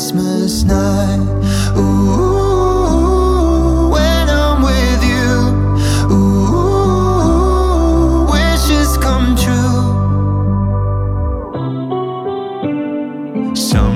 Christmas night. Ooh, when I'm with you. Ooh, wishes come true. So